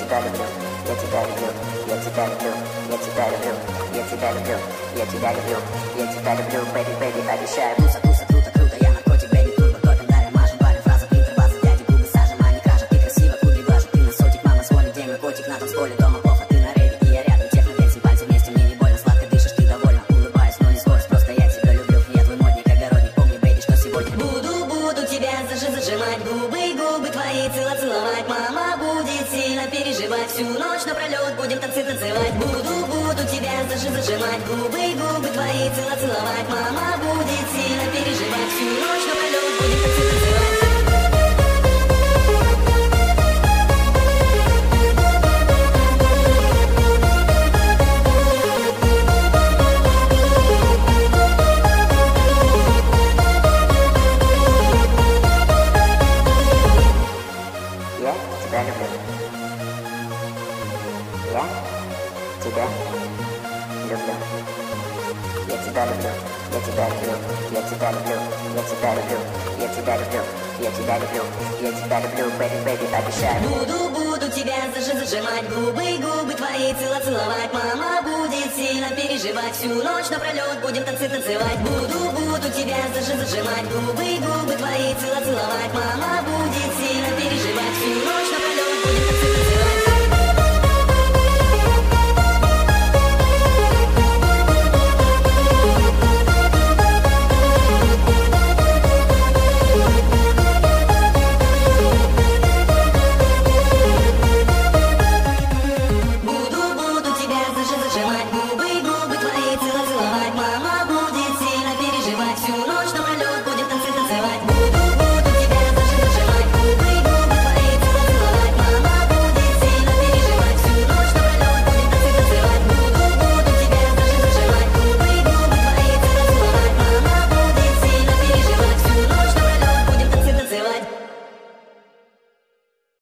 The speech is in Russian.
тебя люблю, я тебя люблю, я тебя люблю, я тебя люблю, я тебя люблю, я тебя люблю, я тебя люблю, baby, baby, обещаю. Туса, туса, круто, круто, я наркотик, baby, турбо, топим, далее мажем, палим, фраза, глиттер, база, дяди, губы сажем, а не кража, ты красива, кудри глажет, ты носотик, мама звонит, день наркотик, на танцполе, дома плохо, ты на рейде, и я рядом, техно-пенсий, пальцы вместе, мне не больно, сладко дышишь, ты довольна, улыбаюсь, но не скорость, просто я тебя люблю, я твой модник, огородник, помни, baby, что сегодня буду тебя зажимать, губы твои целовать, мама будет сильно переживать, всю ночь напролет будем танцы танцевать, буду тебя зажимать, губы твои целовать, мама будет сильно переживать, всю ночь напролет будем танцы танцевать. Я тебя люблю, baby, baby, обещаю. Буду тебя зажимать, губы твои целовать, мама будет сильно переживать, всю ночь напролет будем танцы танцевать, буду тебя зажимать, губы твои целовать, мама будет сильно переживать, всю ночь напролет будем танцы танцевать.